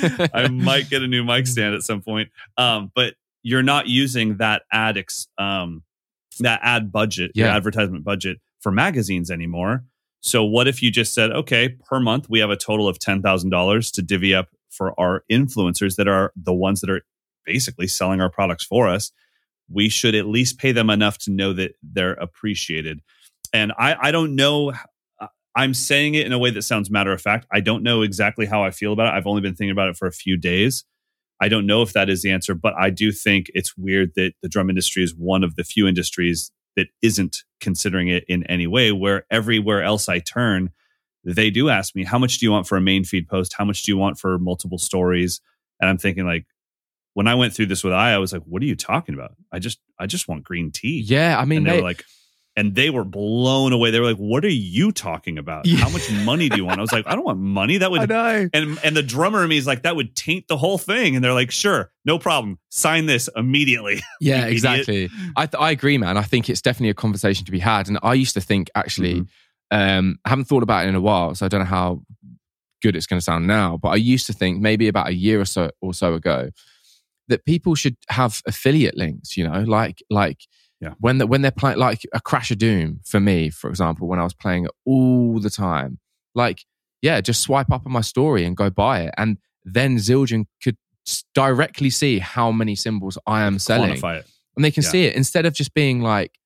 I might get a new mic stand at some point. Um, but you're not using that ad ex, um, that ad budget, your Yeah. advertisement budget for magazines anymore. So what if you just said, okay, per month we have a total of ten thousand dollars to divvy up for our influencers that are the ones that are basically selling our products for us. We should at least pay them enough to know that they're appreciated. And I, I don't know. I'm saying it in a way that sounds matter of fact. I don't know exactly how I feel about it. I've only been thinking about it for a few days. I don't know if that is the answer, but I do think it's weird that the drum industry is one of the few industries that isn't considering it in any way, where everywhere else I turn, they do ask me, how much do you want for a main feed post? How much do you want for multiple stories? And I'm thinking like, when I went through this with I, I was like, what are you talking about? I just, I just want green tea. Yeah, I mean, and they, they, were like, and they were blown away. They were like, what are you talking about? Yeah. How much money do you want? I was like, I don't want money. That would, I know. and, and the drummer in me is like, that would taint the whole thing. And they're like, sure, no problem. Sign this immediately. Yeah, You exactly. I th- I agree, man. I think it's definitely a conversation to be had. And I used to think, actually, um, I haven't thought about it in a while, so I don't know how good it's going to sound now. But I used to think maybe about a year or so or so ago that people should have affiliate links. You know, like like Yeah. when the, when they're playing like a Crash of Doom for me, for example, when I was playing it all the time, like yeah, just swipe up on my story and go buy it, and then Zildjian could s- directly see how many cymbals I am selling. Quantify it. And they can Yeah. see it instead of just being like,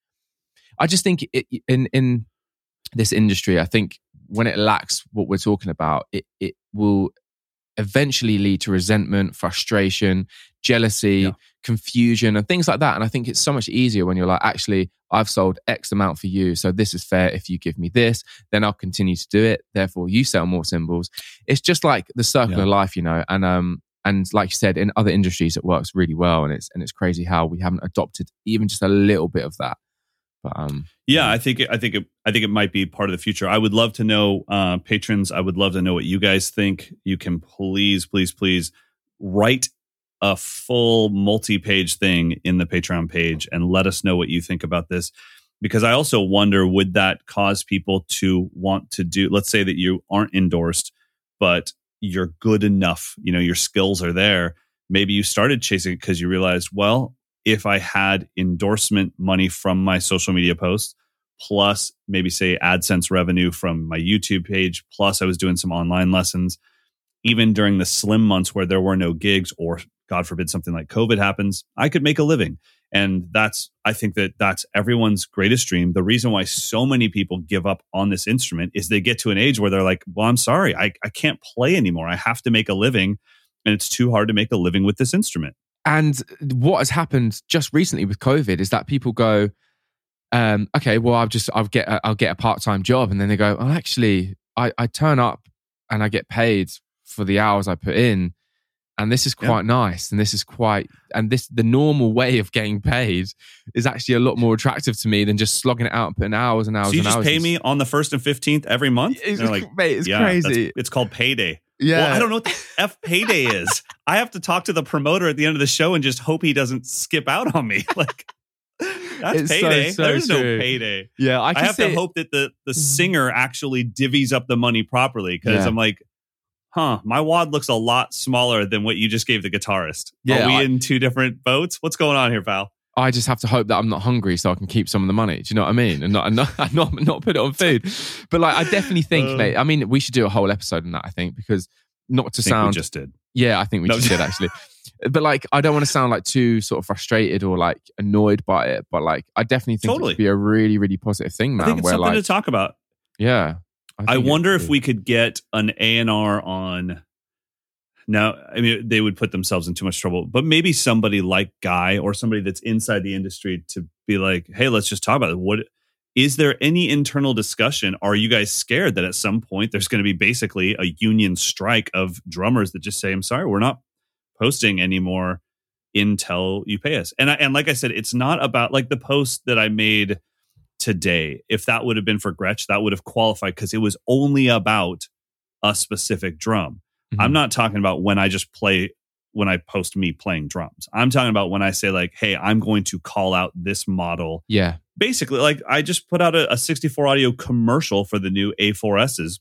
I just think it, in in this industry, I think when it lacks what we're talking about, it it will eventually lead to resentment, frustration, jealousy, Yeah. confusion, and things like that. And I think it's so much easier when you're like, actually, I've sold X amount for you, so this is fair. If you give me this, then I'll continue to do it. Therefore, you sell more cymbals. It's just like the circle Yeah. of life, you know. And um, and like you said, in other industries, it works really well. And it's and it's crazy how we haven't adopted even just a little bit of that. But um, Yeah, I think it, I think it, I think it might be part of the future. I would love to know, uh, patrons. I would love to know what you guys think. You can please, please, please write a full multi-page thing in the Patreon page and let us know what you think about this. Because I also wonder, would that cause people to want to do? Let's say that you aren't endorsed, but you're good enough. You know, your skills are there. Maybe you started chasing it because you realized, well, if I had endorsement money from my social media posts, plus maybe say AdSense revenue from my YouTube page, plus I was doing some online lessons, even during the slim months where there were no gigs or God forbid something like COVID happens, I could make a living. And that's, I think that that's everyone's greatest dream. The reason why so many people give up on this instrument is they get to an age where they're like, well, I'm sorry, I, I can't play anymore. I have to make a living. And it's too hard to make a living with this instrument. And what has happened just recently with COVID is that people go, um, okay, well, I'll just I'll get a, I'll get a part time job, and then they go, oh, actually, I, I turn up and I get paid for the hours I put in, and this is quite yeah. nice, and this is quite and this the normal way of getting paid is actually a lot more attractive to me than just slogging it out and putting hours and hours. So you and just hours pay and... me on the first and fifteenth every month? It's, like, mate, it's yeah, crazy. It's called payday. Yeah, well, I don't know what the F payday is. I have to talk to the promoter at the end of the show and just hope he doesn't skip out on me. Like, that's it's payday. So, so There's true. no payday. Yeah, I, can I have see to it. hope that the, the singer actually divvies up the money properly, because Yeah. I'm like, huh, my wad looks a lot smaller than what you just gave the guitarist. Yeah, Are we I- in two different boats? What's going on here, pal? I just have to hope that I'm not hungry so I can keep some of the money. Do you know what I mean? And not and not and not, not put it on food. But like, I definitely think, Uh, mate. I mean, we should do a whole episode on that. I think because not to I think sound we just did. yeah, I think we No. just did actually. But like, I don't want to sound like too sort of frustrated or like annoyed by it. But like, I definitely think Totally. it could be a really, really positive thing, man. I think it's where something like, to talk about. yeah, I think it wonder could if be. we could get an A and R on. Now, I mean, they would put themselves in too much trouble, but maybe somebody like Guy or somebody that's inside the industry to be like, hey, let's just talk about it. What is there any internal discussion? Are you guys scared that at some point there's going to be basically a union strike of drummers that just say, I'm sorry, we're not posting anymore until you pay us? And I, and like I said, it's not about like the post that I made today. If that would have been for Gretsch, that would have qualified because it was only about a specific drum. Mhm. I'm not talking about when I just play, when I post me playing drums. I'm talking about when I say like, hey, I'm going to call out this model. yeah, Basically, like I just put out a, a sixty-four audio commercial for the new A four S's.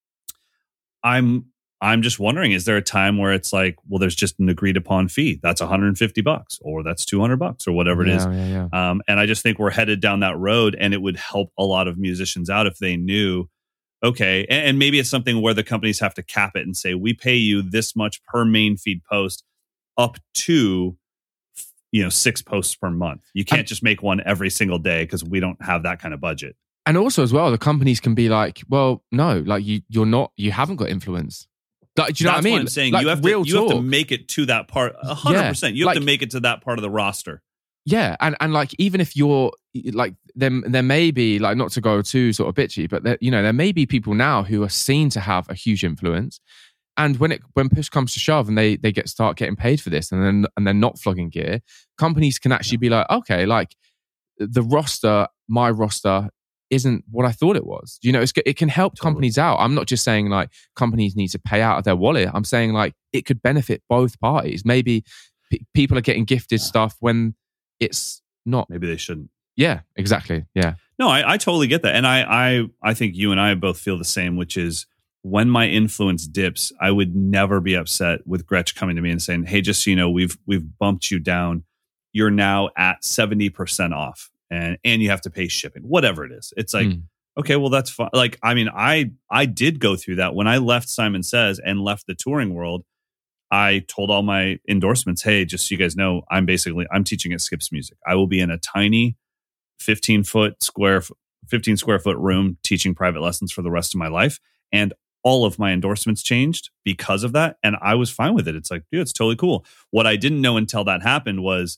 I'm I'm just wondering, is there a time where it's like, well, there's just an agreed upon fee. That's one hundred fifty bucks or that's two hundred bucks or whatever it yeah, is. Yeah, yeah. Um, and I just think we're headed down that road, and it would help a lot of musicians out if they knew, okay, and, and maybe it's something where the companies have to cap it and say, we pay you this much per main feed post up to, you know, six posts per month. You can't And- just make one every single day because we don't have that kind of budget. And also as well, the companies can be like, well, no, like you, you're not, you haven't got influence. Like, do you know That's what I mean? I'm saying. Like, you have to real you have to talk. make it to that part. A hundred percent. You have like- to make it to that part of the roster. Yeah, and and like even if you're like them, there may be like not to go too sort of bitchy, but there, you know there may be people now who are seen to have a huge influence, and when it when push comes to shove and they they get start getting paid for this, and then and they're not flogging gear, companies can actually be like, okay, like the roster, my roster isn't what I thought it was. You know, it's, it can help Totally. companies out. I'm not just saying like companies need to pay out of their wallet. I'm saying like it could benefit both parties. Maybe p- people are getting gifted stuff when it's not. Maybe they shouldn't. Yeah, exactly. Yeah. No, I, I totally get that. And I, I I think you and I both feel the same, which is when my influence dips, I would never be upset with Gretsch coming to me and saying, hey, just so you know, we've we've bumped you down. You're now at seventy percent off. And and you have to pay shipping, whatever it is. It's like, Mm. okay, well, that's fine. Like, I mean, I I did go through that when I left Simon Says and left the touring world. I told all my endorsements, hey, just so you guys know, I'm basically I'm teaching at Skips Music. I will be in a tiny fifteen foot square fifteen square foot room teaching private lessons for the rest of my life. And all of my endorsements changed because of that. And I was fine with it. It's like, dude, it's totally cool. What I didn't know until that happened was,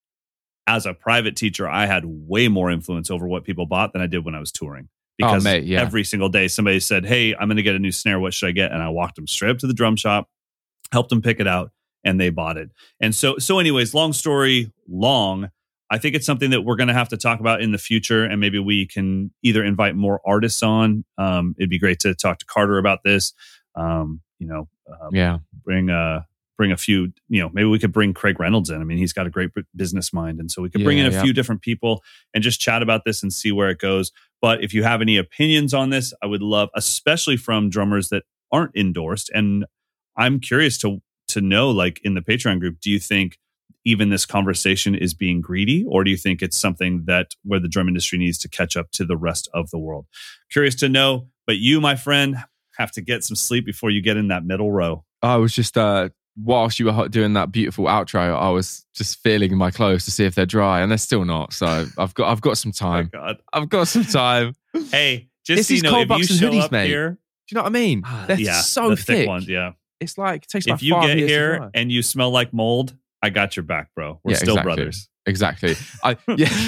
as a private teacher, I had way more influence over what people bought than I did when I was touring. Because mate, yeah. every single day somebody said, hey, I'm going to get a new snare. What should I get? And I walked them straight up to the drum shop, helped them pick it out, and they bought it. And so, so anyways, long story long, I think it's something that we're going to have to talk about in the future. And maybe we can either invite more artists on. Um, it'd be great to talk to Carter about this. Um, you know, uh, Yeah. bring a, bring a few, you know, maybe we could bring Craig Reynolds in. I mean, he's got a great bu- business mind. And so we could bring Yeah, in a yeah. few different people and just chat about this and see where it goes. But if you have any opinions on this, I would love, especially from drummers that aren't endorsed. And I'm curious to, to know, like in the Patreon group, do you think even this conversation is being greedy, or do you think it's something that where the drum industry needs to catch up to the rest of the world? Curious to know, but you, my friend, have to get some sleep before you get in that middle row. I was just uh whilst you were doing that beautiful outro, I was just feeling my clothes to see if they're dry, and they're still not. So I've got I've got some Oh my time. God. I've got some time. Do Hey, just It's so you these know, cold if you bucks and show hoodies, up mate. here, you know what I mean? They're yeah, so the thick. ones, yeah. It's like it takes about If you five get years to here dry. and you smell like mold, I got your back, bro. We're Yeah, still exactly. brothers. Exactly. I yeah.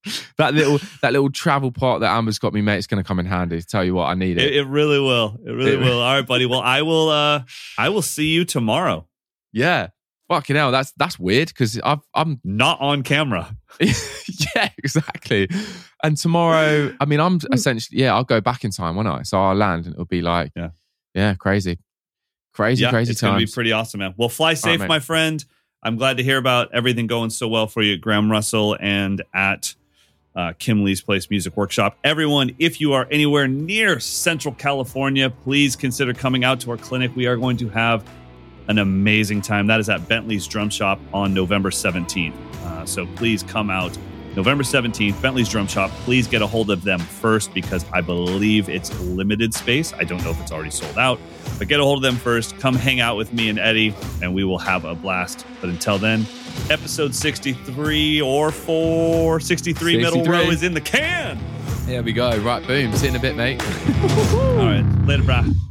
that little that little travel part that Amber's got me, mate, is going to come in handy. Tell you what, I need it. It, it really will. It really it, will. All right, buddy. Well, I will. Uh, I will see you tomorrow. Yeah. Fucking hell, that's that's weird because I'm not on camera. Yeah, exactly. And tomorrow, I mean, I'm essentially yeah, I'll go back in time, won't I? So I'll land and it'll be like, yeah, yeah, crazy, crazy, yeah, crazy it's times. It's gonna be pretty awesome, man. Well, fly safe, right, my friend. I'm glad to hear about everything going so well for you at Graham Russell and at uh, Kim Lee's Place Music Workshop. Everyone, if you are anywhere near Central California, please consider coming out to our clinic. We are going to have an amazing time. That is at Bentley's Drum Shop on November seventeenth. Uh, so please come out November seventeenth, Bentley's Drum Shop. Please get a hold of them first because I believe it's limited space. I don't know if it's already sold out, but get a hold of them first. Come hang out with me and Eddie and we will have a blast. But until then, episode sixty-three or four, sixty-three, sixty-three. Middle Row is in the can. There we go. Right, boom. See you in a bit, mate. All right. Later, brah.